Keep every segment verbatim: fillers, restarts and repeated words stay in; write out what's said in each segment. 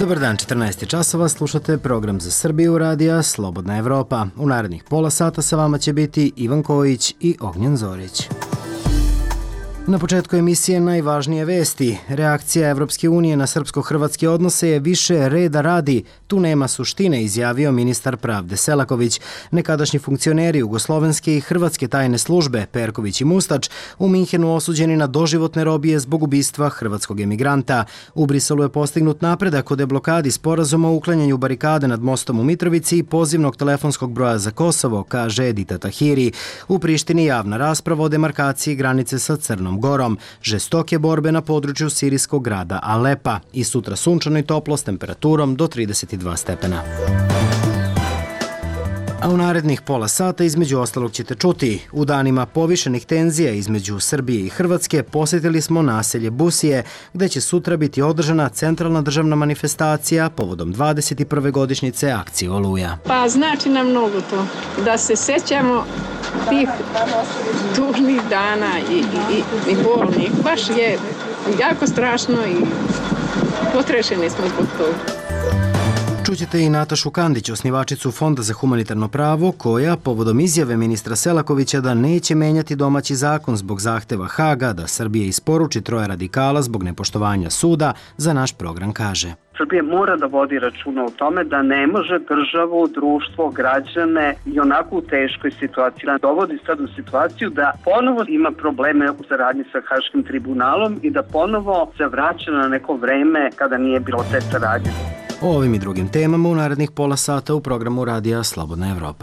Dobar dan, četrnaest časova, slušate program za Srbiju radija Slobodna Evropa. U narednih pola sata sa vama će biti Ivan Kojić i Ognjen Zorić. Na početku emisije najvažnije vesti. Reakcija Evropske unije na srpsko-hrvatske odnose je više reda radi. Tu nema suštine, izjavio ministar pravde Selaković. Nekadašnji funkcioneri jugoslovenske i hrvatske tajne službe Perković i Mustač u Minhenu osuđeni na doživotne robije zbog ubistva hrvatskog emigranta. U Briselu je postignut napredak o deblokadi sporazuma o uklanjanju barikade nad mostom u Mitrovici i pozivnog telefonskog broja za Kosovo, kaže Edita Tahiri. U Prištini javna rasprava o demarkaciji granice sa Crnom Gorom, žestoke borbe na području sirijskog grada Alepa i sutra sunčano i toplo s temperaturom do trideset dva stepena. A u narednih pola sata između ostalog ćete čuti. U danima povišenih tenzija između Srbije i Hrvatske posjetili smo naselje Busije, gde će sutra biti održana centralna državna manifestacija povodom dvadeset prve godišnjice akcije Oluja. Pa znači nam mnogo to, da se sećamo tih tužnih dana i, i, i, i bolnih. Baš je jako strašno i potrešeni smo zbog toga. Čućete i Natašu Kandić, osnivačicu Fonda za humanitarno pravo, koja, povodom izjave ministra Selakovića da neće menjati domaći zakon zbog zahteva Haga da Srbije isporuči troje radikala zbog nepoštovanja suda, za naš program kaže. Srbija mora da vodi računa o tome da ne može državu, društvo, građane i onako u teškoj situaciji dovodi sad u situaciju da ponovo ima probleme u saradnji sa Haškim tribunalom i da ponovo se vraća na neko vreme kada nije bilo te saradnje. O ovim i drugim temama u narednih pola sata u programu radija Slobodna Evropa.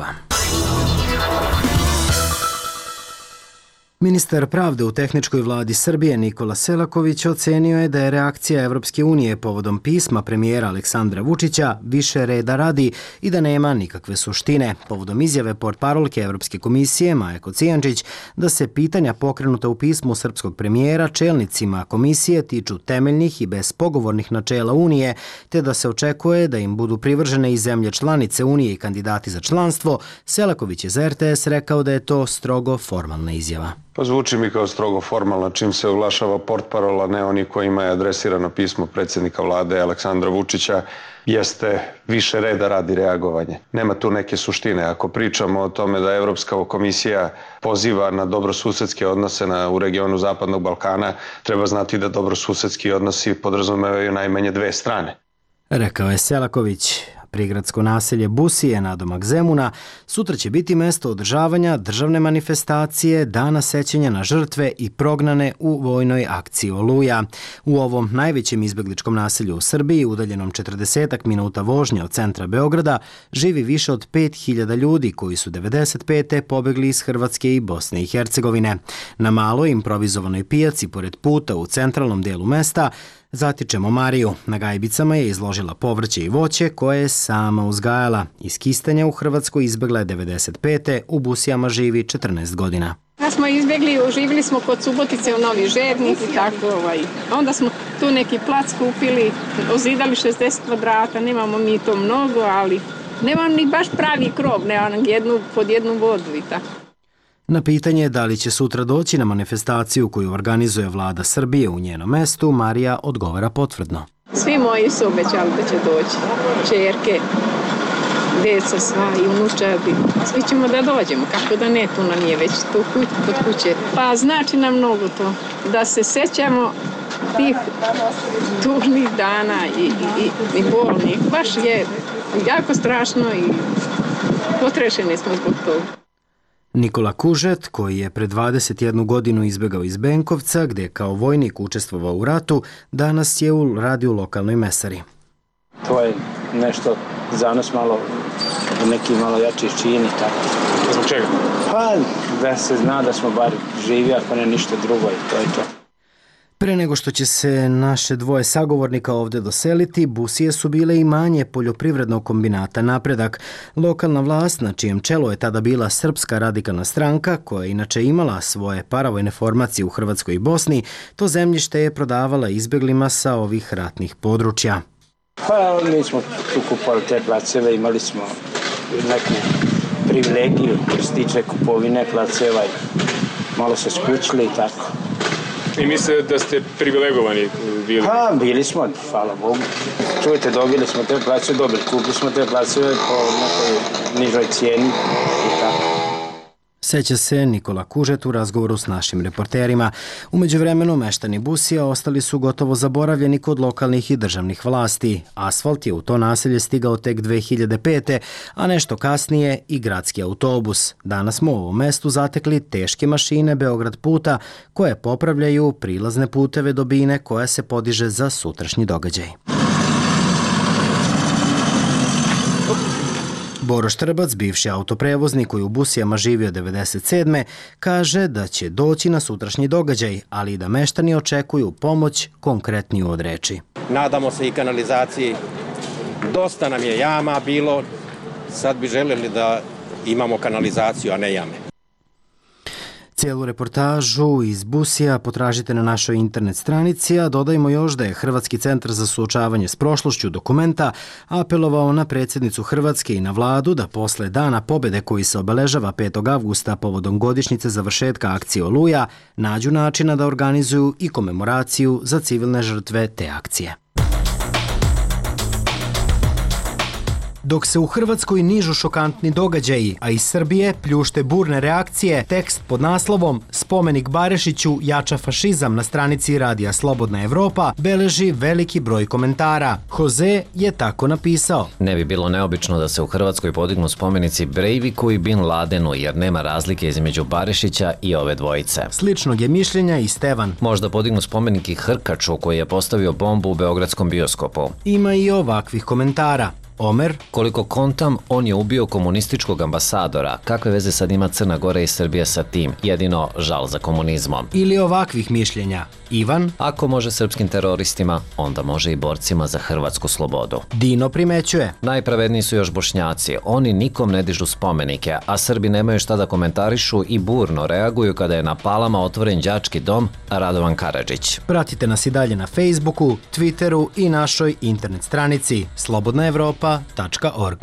Ministar pravde u tehničkoj vladi Srbije Nikola Selaković ocenio je da je reakcija Evropske unije povodom pisma premijera Aleksandra Vučića više reda radi i da nema nikakve suštine. Povodom izjave portparolke Evropske komisije Maje Kocijančić da se pitanja pokrenuta u pismu srpskog premijera čelnicima komisije tiču temeljnih i bespogovornih načela Unije, te da se očekuje da im budu privržene i zemlje članice Unije i kandidati za članstvo, Selaković je za er te es rekao da je to strogo formalna izjava. Pa zvuči mi kao strogo formalno čim se oglašava portparola, ne oni kojima je adresirano pismo predsjednika vlade Aleksandra Vučića, jeste više reda radi reagovanje. Nema tu neke suštine. Ako pričamo o tome da Evropska komisija poziva na dobrosusedske odnose na, u regionu Zapadnog Balkana, treba znati da dobrosusedski odnosi podrazumevaju najmanje dve strane. Rekao je Selaković. Prigradsko naselje Busije, nadomak Zemuna, sutra će biti mesto održavanja državne manifestacije Dana sećanja na žrtve i prognane u vojnoj akciji Oluja. U ovom najvećem izbegličkom naselju u Srbiji, udaljenom četrdeset minuta vožnje od centra Beograda, živi više od pet hiljada ljudi koji su devedeset pete pobegli iz Hrvatske i Bosne i Hercegovine. Na maloj improvizovanoj pijaci pored puta u centralnom delu mesta zatičemo Mariju. Na gajbicama je izložila povrće i voće koje je sama uzgajala. Iz Kistanja u Hrvatskoj izbegla je devedeset pete u Busijama živi četrnaest godina. Kad smo izbjegli, živjeli smo kod Subotice u Novi Žednik i tako. Ovaj. Onda smo tu neki plac kupili, ozidali šezdeset kvadrata, nemamo mi to mnogo, ali nemam ni baš pravi krov, nemam jednu, pod jednu vodu i tako. Na pitanje da li će sutra doći na manifestaciju koju organizuje vlada Srbije u njenom mestu, Marija odgovara potvrdno. Svi moji su obećali da će doći. Čerke, deca sva i unučadi. Svi ćemo da dođemo, kako da ne, tu nam je već tu kod kuće. Pa znači nam mnogo to, da se sećamo tih tužnih dana i, i, i, i bolnih. Baš je jako strašno i potrešeni smo zbog toga. Nikola Kužet, koji je pre dvadeset jednu godinu izbegao iz Benkovca, gde je kao vojnik učestvovao u ratu, danas je u radi u lokalnoj mesari. To je nešto za nas malo, neki malo jači čini. Zbog čega? Pa da se zna da smo bar živi, ako ne ništa drugo i to je to. Pre nego što će se naše dvoje sagovornika ovde doseliti, Busije su bile i manje poljoprivrednog kombinata Napredak. Lokalna vlast, na čijem čelu je tada bila Srpska radikalna stranka, koja je inače imala svoje paravojne formacije u Hrvatskoj i Bosni, to zemljište je prodavala izbeglima sa ovih ratnih područja. Pa mi smo tu kupovali te placeve, imali smo neku privilegiju što se tiče kupovine placeva i malo se skućili i tako. I mislite da ste privilegovani bili? Pa, bili smo, hvala Bogu. Čujete, dobili smo te place, dobili, kupili smo te place po nekoj nižoj cijeni i tako. Seća se Nikola Kužet u razgovoru s našim reporterima. U međuvremenu meštani Busija ostali su gotovo zaboravljeni kod lokalnih i državnih vlasti. Asfalt je u to naselje stigao tek dve hiljade pete. a nešto kasnije i gradski autobus. Danas smo u ovom mestu zatekli teške mašine Beograd puta koje popravljaju prilazne puteve do bine koja se podiže za sutrašnji događaj. Boro Štrbac, bivši autoprevoznik koji u Busijama živio devedeset sedme kaže da će doći na sutrašnji događaj, ali i da meštani očekuju pomoć konkretniju od reči. Nadamo se i kanalizaciji. Dosta nam je jama bilo, sad bi želeli da imamo kanalizaciju, a ne jame. Cijelu reportažu iz Busija potražite na našoj internet stranici, a dodajmo još da je Hrvatski centar za suočavanje s prošlošću Dokumenta apelovao na predsjednicu Hrvatske i na vladu da posle Dana pobjede koji se obeležava petog avgusta povodom godišnjice završetka akcije Oluja nađu načina da organizuju i komemoraciju za civilne žrtve te akcije. Dok se u Hrvatskoj nižu šokantni događaji, a iz Srbije pljušte burne reakcije, tekst pod naslovom Spomenik Barešiću jača fašizam na stranici Radija Slobodna Evropa beleži veliki broj komentara. Jose je tako napisao. Ne bi bilo neobično da se u Hrvatskoj podignu spomenici Breiviku i Bin Ladenu, jer nema razlike između Barešića i ove dvojice. Sličnog je mišljenja i Stevan. Možda podignu spomenik i Hrkaču koji je postavio bombu u beogradskom bioskopu. Ima i ovakvih komentara. Omer. Koliko kontam, on je ubio komunističkog ambasadora. Kakve veze sad ima Crna Gora i Srbija sa tim? Jedino žal za komunizmom. Ili ovakvih mišljenja. Ivan. Ako može srpskim teroristima, onda može i borcima za hrvatsku slobodu. Dino primećuje. Najpravedniji su još Bošnjaci. Oni nikom ne dižu spomenike, a Srbi nemaju šta da komentarišu i burno reaguju kada je na Palama otvoren đački dom Radovan Karadžić. Pratite nas i dalje na Facebooku, Twitteru i našoj internet stranici slobodna evropa tačka org.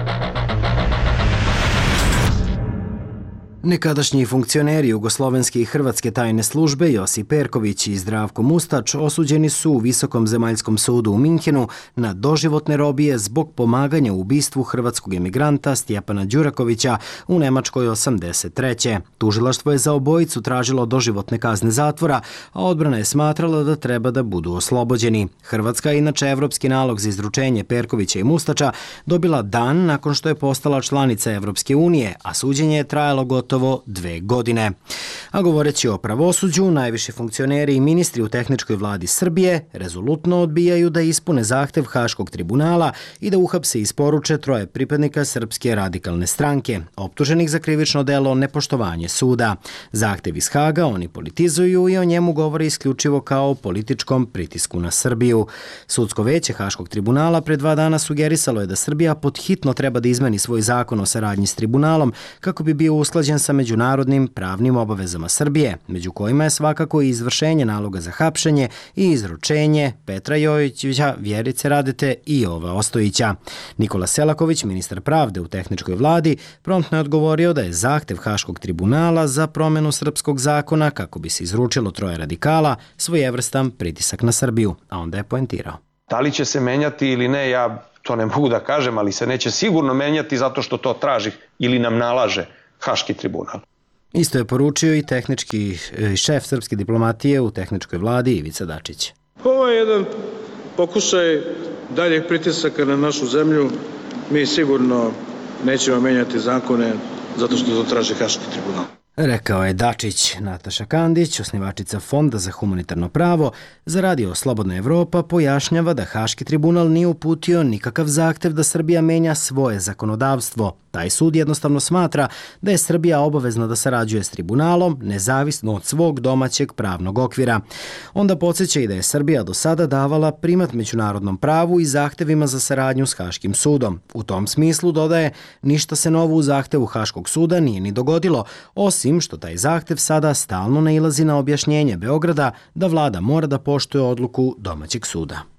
Nekadašnji funkcioneri jugoslovenske i hrvatske tajne službe Josip Perković i Zdravko Mustač osuđeni su u Visokom zemaljskom sudu u Minhenu na doživotne robije zbog pomaganja u ubistvu hrvatskog emigranta Stjepana Đurakovića u Nemačkoj osamdeset treće. Tužilaštvo je za obojicu tražilo doživotne kazne zatvora, a odbrana je smatrala da treba da budu oslobođeni. Hrvatska je inače evropski nalog za izručenje Perkovića i Mustača dobila dan nakon što je postala članica Evropske unije, a suđenje je trajalo gotovo dve godine. A govoreći o pravosuđu, najviši funkcioneri i ministri u tehničkoj vladi Srbije rezolutno odbijaju da ispune zahtev Haškog tribunala i da uhapse i isporuče troje pripadnika Srpske radikalne stranke, optuženih za krivično delo nepoštovanje suda. Zahtev iz Haga oni politizuju i o njemu govore isključivo kao o političkom pritisku na Srbiju. Sudsko veće Haškog tribunala pre dva dana sugerisalo je da Srbija podhitno treba da izmeni svoj zakon o saradnji s tribunalom kako bi bio usklađen sa međunarodnim pravnim obavezama Srbije, među kojima je svakako i izvršenje naloga za hapšenje i izručenje Petra Jojića, Vjerice Radete i Jova Ostojića. Nikola Selaković, ministar pravde u tehničkoj vladi, promptno je odgovorio da je zahtev Haškog tribunala za promjenu srpskog zakona kako bi se izručilo troje radikala svojevrstan pritisak na Srbiju, a onda je poentirao. Da li će se menjati ili ne, ja to ne mogu da kažem, ali se neće sigurno menjati zato što to traži ili nam nalaže Haški tribunal. Isto je poručio i tehnički šef srpske diplomatije u tehničkoj vladi Ivica Dačić. Ovo je jedan pokušaj daljeg pritisaka na našu zemlju. Mi sigurno nećemo menjati zakone zato što to traži Haški tribunal. Rekao je Dačić. Nataša Kandić, osnivačica Fonda za humanitarno pravo, za Radio Slobodna Evropa pojašnjava da Haški tribunal nije uputio nikakav zahtev da Srbija menja svoje zakonodavstvo. Taj sud jednostavno smatra da je Srbija obavezna da sarađuje s tribunalom, nezavisno od svog domaćeg pravnog okvira. Onda podsjeća i da je Srbija do sada davala primat međunarodnom pravu i zahtevima za saradnju s Haškim sudom. U tom smislu, dodaje, ništa se novo u zahtevu Haškog suda nije ni dogodilo, osim što taj zahtev sada stalno nailazi na objašnjenje Beograda da vlada mora da poštuje odluku domaćeg suda.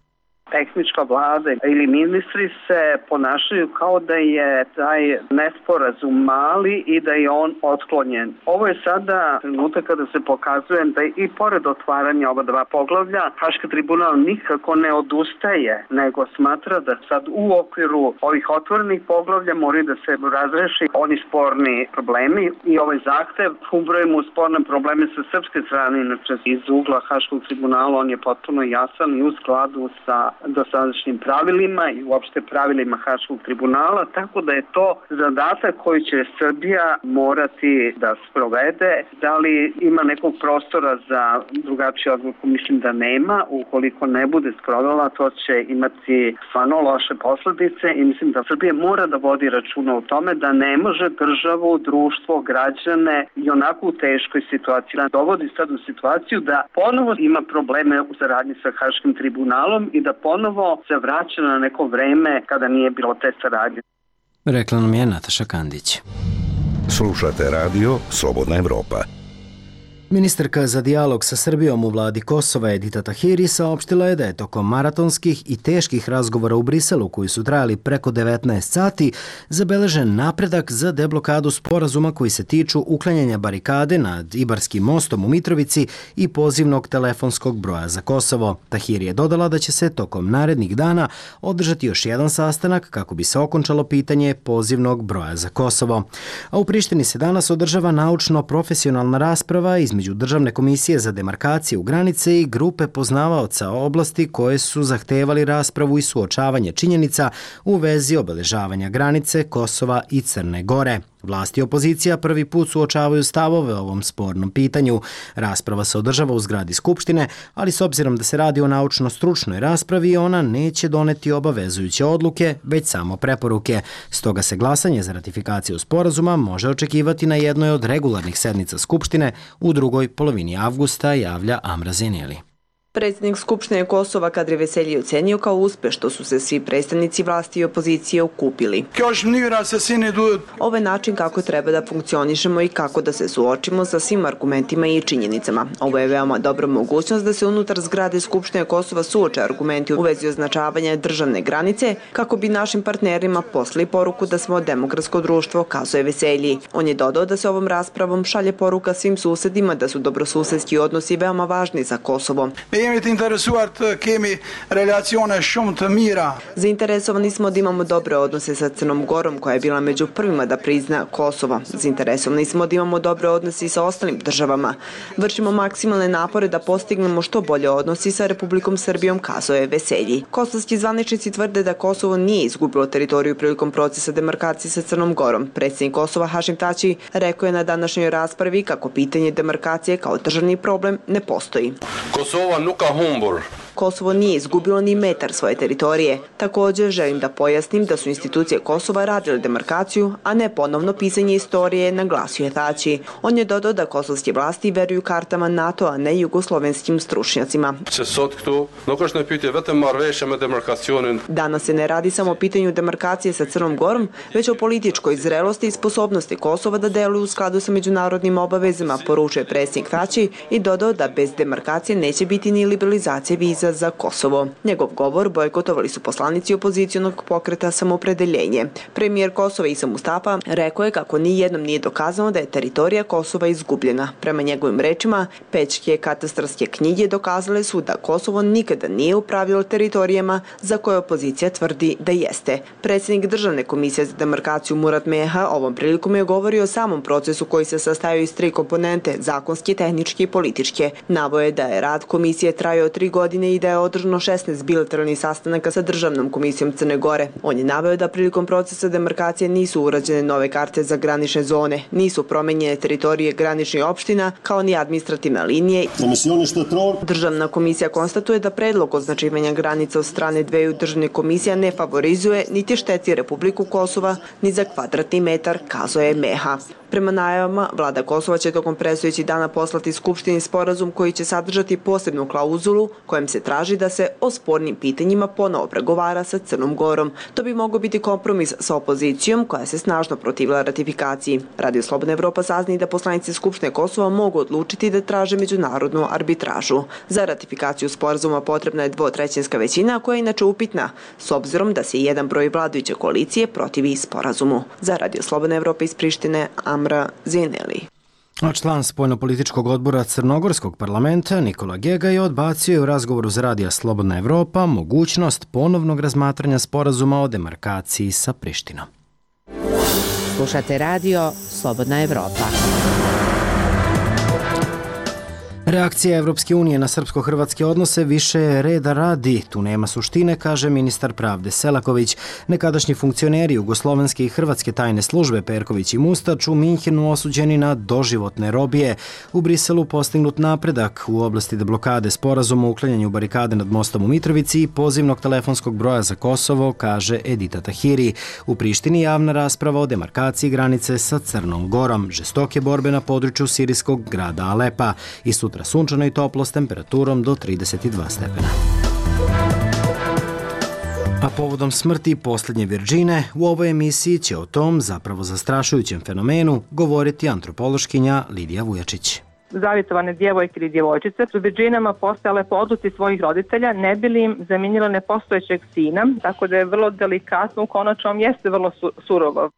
tehnička vlada ili ministri se ponašaju kao da je taj nesporazum mali i da je on otklonjen. Ovo je sada trenutak kada se pokazuje da i pored otvaranja ova dva poglavlja, Haški tribunal nikako ne odustaje, nego smatra da sad u okviru ovih otvorenih poglavlja moraju da se razreši oni sporni problemi i ovaj zahtev ubrojimo u sporne probleme sa srpske strane, inače iz ugla Haškog tribunala on je potpuno jasan i u skladu sa dosadašnjim pravilima i uopšte pravilima Haškog tribunala, tako da je to zadatak koji će Srbija morati da sprovede. Da li ima nekog prostora za drugačiju odluku? Mislim da nema. Ukoliko ne bude sprovela, to će imati stvarno loše posledice i mislim da Srbija mora da vodi računa o tome da ne može državu, društvo, građane i onako u teškoj situaciji dovodi sad u situaciju da ponovo ima probleme u saradnji sa Haškim tribunalom i da ponovo se vraća na neko vreme kada nije bilo te saradnje. Rekla nam je Nataša Kandić. Slušate radio Slobodna Evropa. Ministarka za dijalog sa Srbijom u vladi Kosova Edita Tahiri saopštila je da je tokom maratonskih i teških razgovora u Briselu, koji su trajali preko devetnaest sati, zabeležen napredak za deblokadu sporazuma koji se tiču uklanjanja barikade nad Ibarskim mostom u Mitrovici i pozivnog telefonskog broja za Kosovo. Tahiri je dodala da će se tokom narednih dana održati još jedan sastanak kako bi se okončalo pitanje pozivnog broja za Kosovo. A u Prištini se danas održava naučno-profesionalna rasprava iz između Državne komisije za demarkaciju granice i grupe poznavaoca oblasti koje su zahtevali raspravu i suočavanje činjenica u vezi obeležavanja granice Kosova i Crne Gore. Vlasti i opozicija prvi put suočavaju stavove o ovom spornom pitanju. Rasprava se održava u zgradi Skupštine, ali s obzirom da se radi o naučno-stručnoj raspravi, ona neće doneti obavezujuće odluke, već samo preporuke. Stoga se glasanje za ratifikaciju sporazuma može očekivati na jednoj od regularnih sednica Skupštine u drugoj polovini avgusta, javlja Amra Zeneli. Predsjednik Skupštine Kosova Kadri Veselji ocenio kao uspeh što su se svi predstavnici vlasti i opozicije okupili. Ovo je način kako treba da funkcionišemo i kako da se suočimo sa svim argumentima i činjenicama. Ovo je veoma dobra mogućnost da se unutar zgrade Skupštine Kosova suoče argumenti u vezi označavanja državne granice kako bi našim partnerima poslali poruku da smo demokratsko društvo, kazuje Veselji. On je dodao da se ovom raspravom šalje poruka svim susedima da su dobrosusedski odnosi veoma važni za Kosovo. Zainteresovani smo da imamo dobre odnose sa Crnom Gorom, koja je bila među prvima da prizna Kosovo. Zainteresovani smo da imamo dobre odnose i sa ostalim državama. Vršimo maksimalne napore da postignemo što bolje odnosi sa Republikom Srbijom, kazuje Veselji. Kosovski zvaničnici tvrde da Kosovo nije izgubilo teritoriju prilikom procesa demarkacije sa Crnom Gorom. Predsjednik Kosova Hašim Tači rekao je na današnjoj raspravi kako pitanje demarkacije kao državni problem ne postoji. Kosovo nuka humbur. Kosovo nije izgubilo ni metar svoje teritorije. Također želim da pojasnim da su institucije Kosova radile demarkaciju, a ne ponovno pisanje istorije, naglasio je Tači. On je dodao da kosovske vlasti veruju kartama NATO, a ne jugoslovenskim stručnjacima. Danas se ne radi samo o pitanju demarkacije sa Crnom Gorom, već o političkoj zrelosti i sposobnosti Kosova da deluju u skladu sa međunarodnim obavezama, poručuje predsjednik Tači i dodao da bez demarkacije neće biti ni liberalizacije viza za Kosovo. Njegov govor bojkotovali su poslanici opozicionog pokreta Samoopredeljenje. Premijer Kosova Isa Mustafa rekao je kako ni jednom nije dokazano da je teritorija Kosova izgubljena. Prema njegovim rečima, pečke katastarske knjige dokazale su da Kosovo nikada nije upravljalo teritorijama za koje opozicija tvrdi da jeste. Predsjednik Državne komisije za demarkaciju Murat Meha ovom prilikom je govorio o samom procesu koji se sastojao iz tri komponente, zakonske, tehničke i političke. Naveo je da je rad komisije trajao tri godine i da je održano šesnaest bilateralnih sastanaka sa Državnom komisijom Crne Gore. On je naveo da prilikom procesa demarkacije nisu urađene nove karte za granične zone, nisu promenjene teritorije graničnih opština, kao ni administrativne linije. Državna komisija konstatuje da predlog označivanja granica od strane dveju državne komisija ne favorizuje niti šteti Republiku Kosova ni za kvadratni metar, kazuje Meha. Prema najavama, vlada Kosova će tokom predstojećih dana poslati Skupštini sporazum koji će sadržati posebnu klauzulu kojem se traži da se o spornim pitanjima ponovo pregovara sa Crnom Gorom. To bi mogao biti kompromis sa opozicijom koja se snažno protivila ratifikaciji. Radio Slobodna Evropa saznaje da poslanici Skupštine Kosova mogu odlučiti da traže međunarodnu arbitražu. Za ratifikaciju sporazuma potrebna je dvotrećinska većina koja je inače upitna, s obzirom da se jedan broj vladajuće koalicije protivi sporazumu. Za Radio Slobodna Evropa iz Prištine, Amra Zineli. A član spoljnopolitičkog odbora Crnogorskog parlamenta Nikola Gega je odbacio u razgovoru za Radija Slobodna Evropa mogućnost ponovnog razmatranja sporazuma o demarkaciji sa Prištinom. Slušate Radio Slobodna Evropa. Reakcija Evropske unije na srpsko-hrvatske odnose više je reda radi. Tu nema suštine, kaže ministar pravde Selaković. Nekadašnji funkcioneri jugoslovenske i hrvatske tajne službe Perković i Mustač u Minhenu osuđeni na doživotne robije. U Briselu postignut napredak u oblasti deblokade sporazuma o uklanjanju barikade nad mostom u Mitrovici i pozivnog telefonskog broja za Kosovo, kaže Edita Tahiri. U Prištini javna rasprava o demarkaciji granice sa Crnom Gorom. Žestoke borbe na području sirijskog grada Alepa. I sutra sunčano i toplo s temperaturom do trideset dva stepena. A povodom smrti posljednje Virđine, u ovoj emisiji će o tom zapravo zastrašujućem fenomenu govoriti antropološkinja Lidija Vujačić. Zavjetovane djevojke ili djevojčice su Virđinama postajale po odluci svojih roditelja, ne bi li im zamijenile nepostojećeg sina, tako da je vrlo delikatno, u konačnom jeste vrlo su, surovo.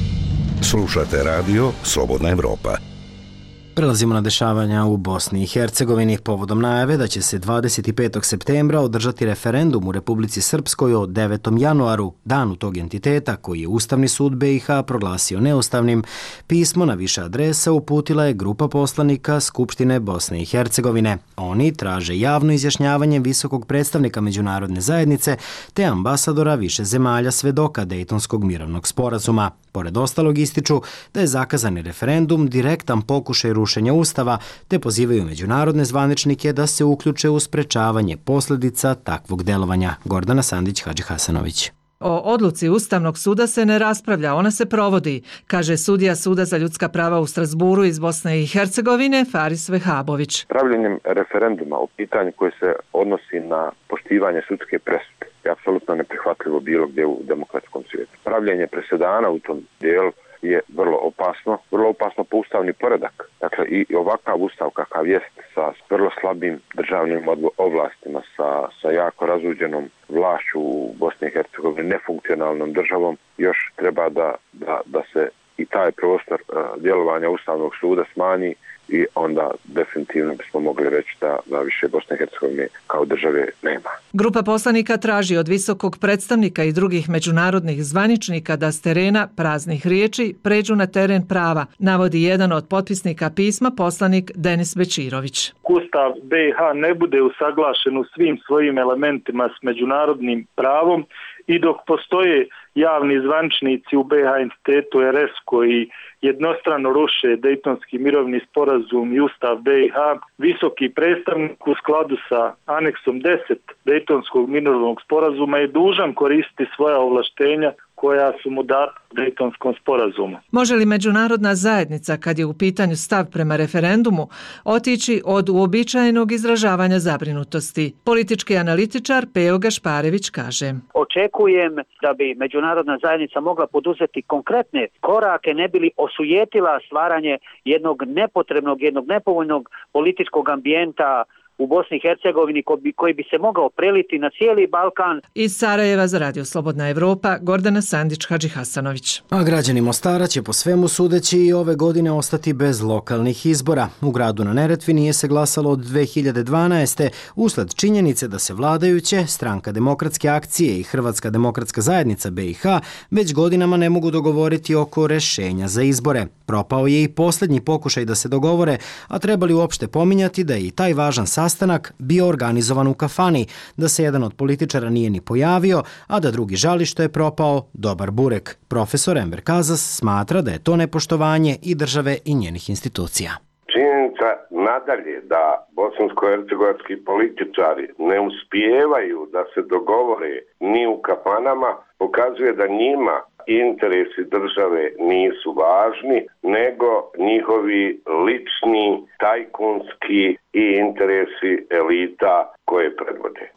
Slušate Radio Slobodna Evropa. Prelazimo na dešavanja u Bosni i Hercegovini povodom najave da će se dvadeset petog septembra održati referendum u Republici Srpskoj o devetom januaru, danu tog entiteta koji je Ustavni sud B i H proglasio neustavnim. Pismo na više adresa uputila je grupa poslanika Skupštine Bosne i Hercegovine. Oni traže javno izjašnjavanje visokog predstavnika međunarodne zajednice te ambasadora više zemalja svedoka Dejtonskog mirovnog sporazuma. Pored ostalog ističu da je zakazani referendum direktan pokušaj rušenja Ustava, te pozivaju međunarodne zvaničnike da se uključe u sprečavanje posljedica takvog delovanja. Gordana Sandić-Hadžihasanović. O odluci Ustavnog suda se ne raspravlja, ona se provodi, kaže sudija Suda za ljudska prava u Strasburu iz Bosne i Hercegovine Faris Vehabović. Pravljenjem referenduma u pitanju koje se odnosi na poštivanje sudske presude je apsolutno neprihvatljivo bilo gdje u demokratskom svijetu. Pravljenje presedana u tom dijelu je vrlo opasno, vrlo opasno po ustavni poredak. Dakle, i ovakav ustav kakav jest sa vrlo slabim državnim ovlastima, sa, sa jako razuđenom vlašću u Bosni i Hercegovini, nefunkcionalnom državom, još treba da, da, da se i taj prostor uh, djelovanja Ustavnog suda smanji i onda definitivno bismo mogli reći da, da više Bosne i Hercegovine kao države nema. Grupa poslanika traži od visokog predstavnika i drugih međunarodnih zvaničnika da s terena praznih riječi pređu na teren prava, navodi jedan od potpisnika pisma poslanik Denis Bečirović. Ustav B i H ne bude usaglašen u svim svojim elementima s međunarodnim pravom i dok postoje javni zvaničnici u B i H entitetu R S koji jednostrano ruše Dejtonski mirovni sporazum i Ustav B i H, visoki predstavnik u skladu sa aneksom deset Dejtonskog mirovnog sporazuma je dužan koristiti svoja ovlaštenja koja su mu data Dejtonskom sporazumu. Može li međunarodna zajednica, kad je u pitanju stav prema referendumu, otići od uobičajenog izražavanja zabrinutosti? Politički analitičar Peo Gašparević kaže. Očekujem da bi međunarodna zajednica mogla poduzeti konkretne korake, ne bi li osujetila stvaranje jednog nepotrebnog, jednog nepovoljnog političkog ambijenta u Bosni i Hercegovini koji bi se mogao preliti na cijeli Balkan. Iz Sarajeva za Radio Slobodna Evropa, Gordana Sandić-Hadžihasanović. A građani Mostara će po svemu sudeći i ove godine ostati bez lokalnih izbora. U gradu na Neretvi nije se glasalo od dve hiljade dvanaeste. usled činjenice da se vladajuće, Stranka demokratske akcije i Hrvatska demokratska zajednica B i H već godinama ne mogu dogovoriti oko rešenja za izbore. Propao je i posljednji pokušaj da se dogovore, a trebali uopšte pominjati da je i taj važan sastanak bio organizovan u kafani, da se jedan od političara nije ni pojavio, a da drugi žali što je propao dobar burek. Profesor Enver Kazas smatra da je to nepoštovanje i države i njenih institucija. Činjenica nadalje da bosansko-hercegovački političari ne uspijevaju da se dogovore ni u kafanama pokazuje da njima interesi države nisu važni, nego njihovi lični, tajkunski i interesi elita koje predvode.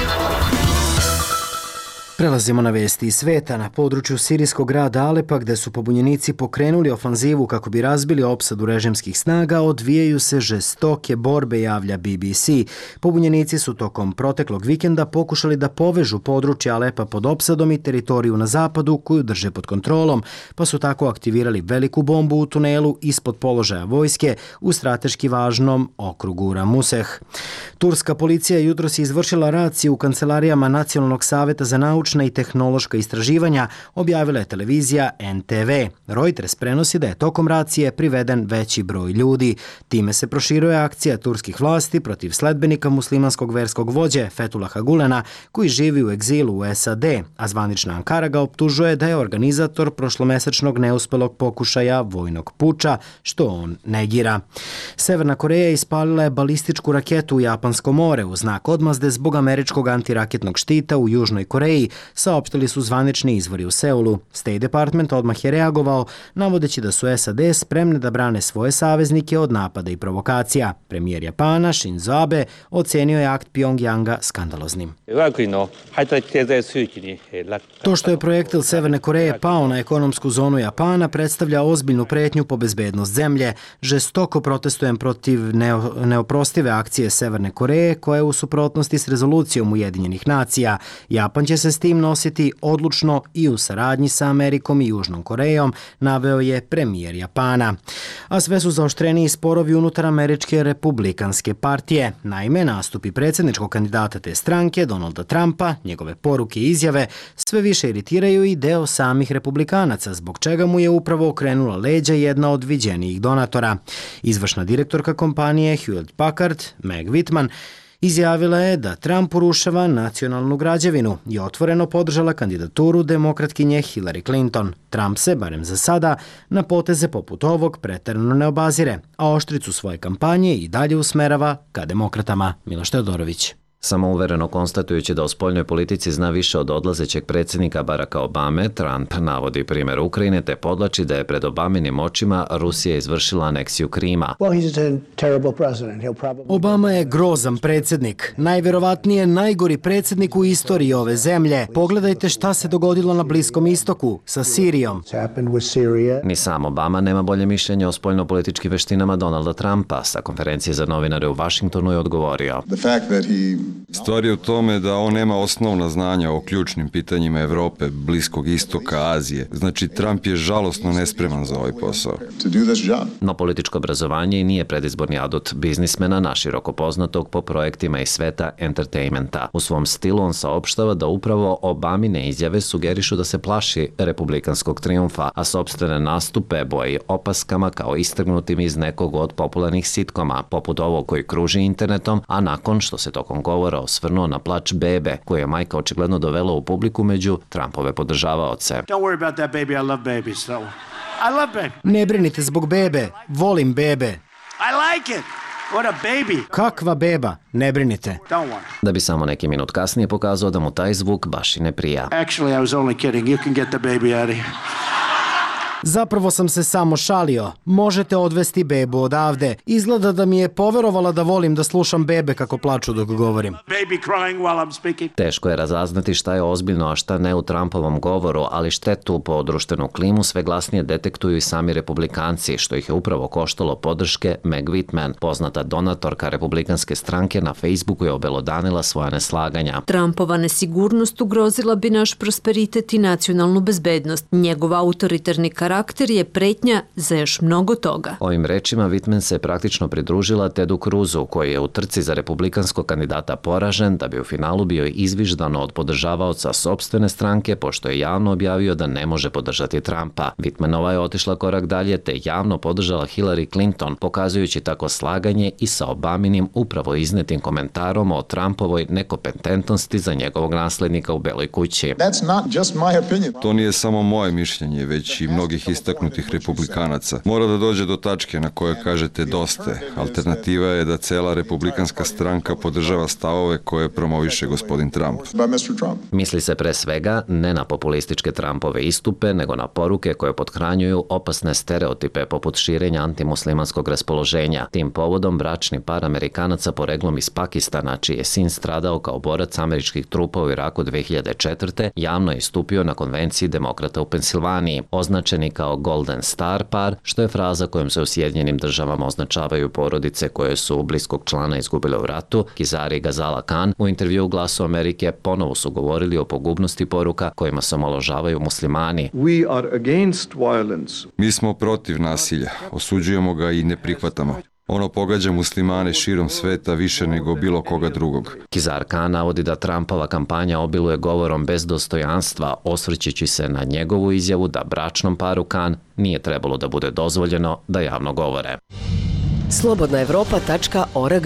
Prelazimo na vesti iz sveta. Na području sirijskog grada Alepa, gde su pobunjenici pokrenuli ofanzivu kako bi razbili opsadu režimskih snaga, odvijaju se žestoke borbe, javlja B B C. Pobunjenici su tokom proteklog vikenda pokušali da povežu područje Alepa pod opsadom i teritoriju na zapadu koju drže pod kontrolom, pa su tako aktivirali veliku bombu u tunelu ispod položaja vojske u strateški važnom okrugu Ramuseh. Turska policija jutros je izvršila raciju u kancelarijama Nacionalnog saveta za naučne i tehnološka istraživanja, objavila je televizija N T V. Reuters prenosi da je tokom racije priveden veći broj ljudi. Time se proširuje akcija turskih vlasti protiv sledbenika muslimanskog verskog vođe Fethullaha Gulena, koji živi u egzilu u S A D, a zvanična Ankara ga optužuje da je organizator prošlomesečnog neuspelog pokušaja vojnog puča, što on negira. Severna Koreja ispalila je balističku raketu u Japansko more u znak odmazde zbog američkog antiraketnog štita u Južnoj Koreji, saopštili su zvanični izvori u Seulu. State Department odmah je reagovao, navodeći da su S A D spremne da brane svoje saveznike od napada i provokacija. Premijer Japana Shinzo Abe ocenio je akt Pjongjanga skandaloznim. To što je projektil Severne Koreje pao na ekonomsku zonu Japana predstavlja ozbiljnu pretnju po bezbednost zemlje. Žestoko protestujem protiv neo, neoprostive akcije Severne Koreje koja je u suprotnosti s rezolucijom Ujedinjenih nacija. Japan će se s tim nositi odlučno i u saradnji sa Amerikom i Južnom Korejom, naveo je premijer Japana. A sve su zaoštreniji sporovi unutar američke republikanske partije. Naime, nastupi predsjedničkog kandidata te stranke, Donalda Trumpa, njegove poruke i izjave sve više iritiraju i deo samih republikanaca, zbog čega mu je upravo okrenula leđa jedna od viđenijih donatora. Izvršna direktorka kompanije Hewlett Packard, Meg Whitman, izjavila je da Trump urušava nacionalnu građevinu i otvoreno podržala kandidaturu demokratkinje Hillary Clinton. Trump se, barem za sada, na poteze poput ovog preterano ne obazire, a oštricu svoje kampanje i dalje usmerava ka demokratama. Miloš Teodorović. Samouvereno konstatujući da o spoljnoj politici zna više od odlazećeg predsjednika Baracka Obame, Trump navodi primjer Ukrajine te podlači da je pred Obaminim očima Rusija izvršila aneksiju Krima. Obama je grozan predsjednik, najvjerovatnije najgori predsjednik u istoriji ove zemlje. Pogledajte šta se dogodilo na Bliskom istoku sa Sirijom. Ni sam Obama nema bolje mišljenje o spoljnopolitičkim veštinama Donalda Trumpa. Sa konferencije za novinare u Vašingtonu je odgovorio. Stvar je u tome da on nema osnovna znanja o ključnim pitanjima Evrope, Bliskog istoka, Azije. Znači, Trump je žalosno nespreman za ovaj posao. No političko obrazovanje i nije predizborni adut biznismena naširoko poznatog po projektima iz sveta entertainmenta. U svom stilu on saopštava da upravo Obamine izjave sugerišu da se plaši republikanskog trijumfa, a sopstvene nastupe boji opaskama kao istrgnutim iz nekog od popularnih sitkoma, poput ovog koji kruži internetom, a nakon što se tokom govora osvrnuo na plač bebe, koju je majka očigledno dovela u publiku među Trumpove podržavaoce. Ne brinite zbog bebe, volim bebe. Kakva beba, ne brinite. Da bi samo neki minut kasnije pokazao da mu taj zvuk baš i ne prija. Zapravo sam se samo šalio. Možete odvesti bebu odavde. Izgleda da mi je poverovala da volim da slušam bebe kako plaču dok govorim. Teško je razaznati šta je ozbiljno, a šta ne u Trumpovom govoru, ali štetu po društvenu klimu sve glasnije detektuju i sami republikanci, što ih je upravo koštalo podrške. Meg Whitman, poznata donatorka republikanske stranke, na Facebooku je obelodanila svoja neslaganja. Trumpova nesigurnost ugrozila bi naš prosperitet i nacionalnu bezbednost. Njegov autoritarni karakter karakter je pretnja za još mnogo toga. Ovim rečima Whitman se praktično pridružila Tedu Cruzu, koji je u trci za republikanskog kandidata poražen, da bi u finalu bio izviždan od podržavaoca sopstvene stranke, pošto je javno objavio da ne može podržati Trumpa. Whitmanova je otišla korak dalje te javno podržala Hillary Clinton, pokazujući tako slaganje i sa Obaminim upravo iznetim komentarom o Trumpovoj nekompetentnosti za njegovog naslednika u Beloj kući. To nije samo moje mišljenje, već i mnogih nekih istaknutih republikanaca. Mora da dođe do tačke na kojoj kažete dosta. Alternativa je da cela republikanska stranka podržava stavove koje promoviše gospodin Trump. Misli se pre svega ne na populističke Trumpove istupe, nego na poruke koje pothranjuju opasne stereotipe poput širenja antimuslimanskog raspoloženja. Tim povodom bračni par Amerikanaca poreglom iz Pakistana, čiji je sin stradao kao borac američkih trupa u Iraku dve hiljade četvrte. javno je istupio na konvenciji demokrata u Pensilvaniji, označeni kao Golden Star par, što je fraza kojom se u Sjedinjenim državama označavaju porodice koje su bliskog člana izgubile u ratu. Kizari i Gazala Khan u intervju u Glasu Amerike ponovo su govorili o pogubnosti poruka kojima se omalovažavaju muslimani. We are against violence. Mi smo protiv nasilja, osuđujemo ga i ne prihvatamo. Ono pogađa muslimane širom sveta više nego bilo koga drugog. Kizar Khan navodi da Trumpova kampanja obiluje govorom bez dostojanstva, osvrćući se na njegovu izjavu da bračnom paru Khan nije trebalo da bude dozvoljeno da javno govore. slobodna evropa tačka org.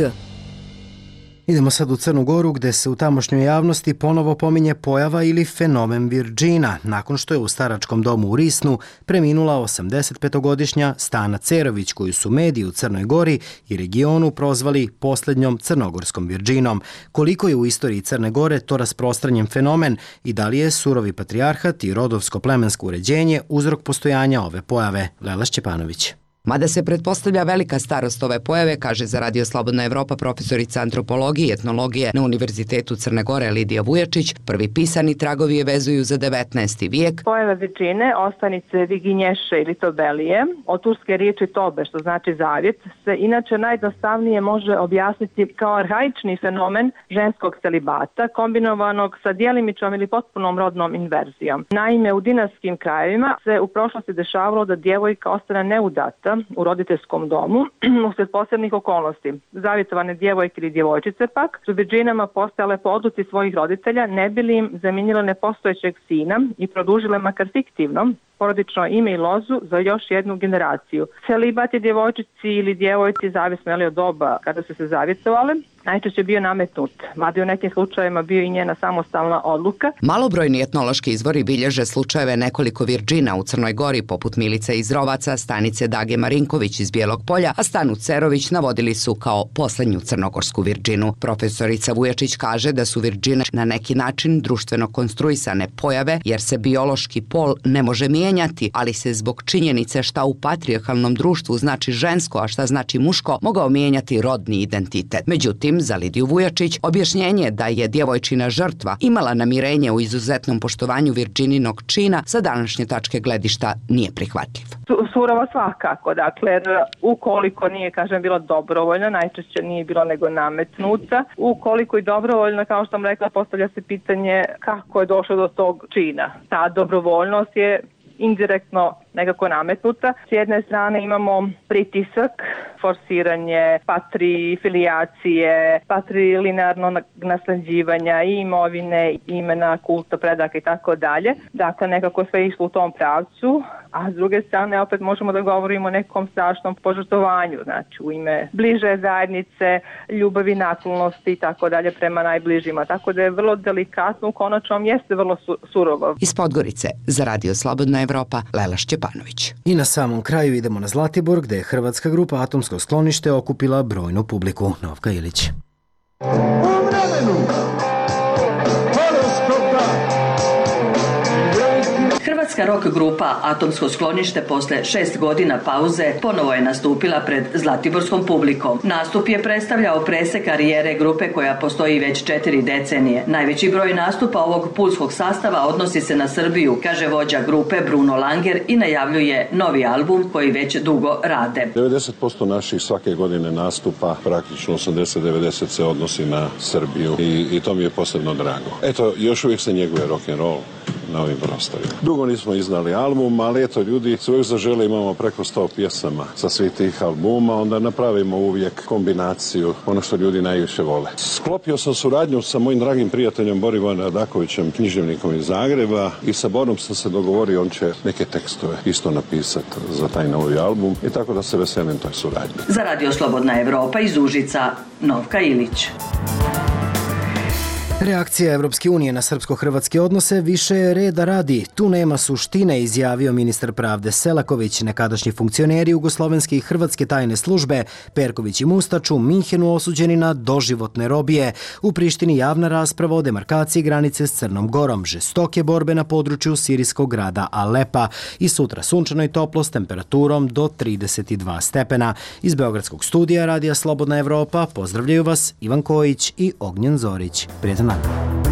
Idemo sad u Crnu Goru gde se u tamošnjoj javnosti ponovo pominje pojava ili fenomen Virđina, nakon što je u staračkom domu u Risnu preminula osamdesetpetogodišnja Stana Cerović, koju su mediji u Crnoj Gori i regionu prozvali poslednjom crnogorskom Virđinom. Koliko je u istoriji Crne Gore to rasprostranjen fenomen i da li je surovi patrijarhat i rodovsko-plemensko uređenje uzrok postojanja ove pojave? Lela Šćepanović. Mada se pretpostavlja velika starost ove pojave, kaže za Radio Slobodna Evropa profesorica antropologije i etnologije na Univerzitetu Crne Gore Lidija Vujačić, prvi pisani tragovi je vezuju za devetnaesti vijek. Pojava Virđine, ostanice Viginješe ili Tobelije, od turske riječi tobe, što znači zavjet, se inače najjednostavnije može objasniti kao arhaični fenomen ženskog celibata, kombinovanog sa djelimičnom ili potpunom rodnom inverzijom. Naime, u dinastskim krajevima se u prošlosti dešavalo da djevojka ostane neudata u roditeljskom domu usred posebnih okolnosti. Zavjetovane djevojke ili djevojčice pak su Virđinama postajale po odluci svojih roditelja, ne bi li im zamijenile nepostojećeg sina i produžile makar fiktivno porodično ime i lozu za još jednu generaciju. Celibat je djevojčici ili djevojci, zavisno od doba kada su se zavjetovale, najčešće bio nametnut, mada je u nekim slučajevima bio i njena samostalna odluka. Malobrojni etnološki izvori bilježe slučajeve nekoliko Virđina u Crnoj Gori, poput Milice iz Rovaca, Stanice Dage Marinković iz Bijelog Polja, a Stanu Cerović navodili su kao poslednju crnogorsku Virđinu. Profesorica Vujačić kaže da su Virđine na neki način društveno konstruisane pojave, jer se biološki pol ne može mijenjati, ali se zbog činjenice šta u patrijarhalnom društvu znači žensko, a šta znači muško, mogao mijenjati rodni identitet. Međutim, za Lidiju Vujačić objašnjenje da je djevojčina žrtva imala namirenje u izuzetnom poštovanju Virđininog čina sa današnje tačke gledišta nije prihvatljiv. Surovo svakako, dakle, ukoliko nije, kažem, bilo dobrovoljno, najčešće nije bilo nego nametnuta, ukoliko i dobrovoljno, kao što sam rekla, postavlja se pitanje kako je došlo do tog čina. Ta dobrovoljnost je indirektno nekako nametnuta. S jedne strane imamo pritisak, forsiranje patrifilijacije, patrilinearno nasleđivanja i imovine, imena, kulta, predaka i tako dalje. Dakle, nekako sve išlo u tom pravcu, a s druge strane opet možemo da govorimo o nekom strašnom požrtovanju, znači u ime bliže zajednice, ljubavi, naklonosti i tako dalje prema najbližima. Tako da je vrlo delikatno, u konačnom jeste vrlo su, surovo. Iz Podgorice za Radio Slobodna Evropa, Lela Šćepanović. I na samom kraju idemo na Zlatibor, gde je hrvatska grupa Atomsko sklonište okupila brojnu publiku. Novka Ilić. Hrvatska rock grupa Atomsko sklonište posle šest godina pauze ponovo je nastupila pred zlatiborskom publikom. Nastup je predstavljao presek karijere grupe koja postoji već četiri decenije. Najveći broj nastupa ovog pulskog sastava odnosi se na Srbiju, kaže vođa grupe Bruno Langer i najavljuje novi album koji već dugo rade. devedeset posto naših svake godine nastupa, praktično osamdeset do devedeset se odnosi na Srbiju i, i to mi je posebno drago. Eto, još uvijek se njeguje rock'n'roll na ovim prostorima. Dugo nismo izdali album, ali eto, ljudi sve zažele, imamo preko sto pjesama sa svih tih albuma, onda napravimo uvijek kombinaciju, ono što ljudi najviše vole. Sklopio sam suradnju sa mojim dragim prijateljem Borivom Radakovićem, književnikom iz Zagreba, i sa Borom sam se dogovorio, on će neke tekstove isto napisati za taj novi album i tako da se veselim toj suradnji. Za Radio Slobodna Evropa iz Užica, Novka Ilić. Reakcija Evropske unije na srpsko-hrvatske odnose više je reda radi. Tu nema suštine, izjavio ministar pravde Selaković. Nekadašnji funkcioneri jugoslovenske i hrvatske tajne službe Perković i Mustač u Minhenu osuđeni na doživotne robije. U Prištini javna rasprava o demarkaciji granice s Crnom Gorom, žestoke borbe na području sirijskog grada Alepa i sutra sunčano i toplo s temperaturom do trideset dva stepena. Iz Beogradskog studija Radija Slobodna Evropa pozdravljaju vas Ivan Kojić i Ognjen Zorić. Prijetan dan.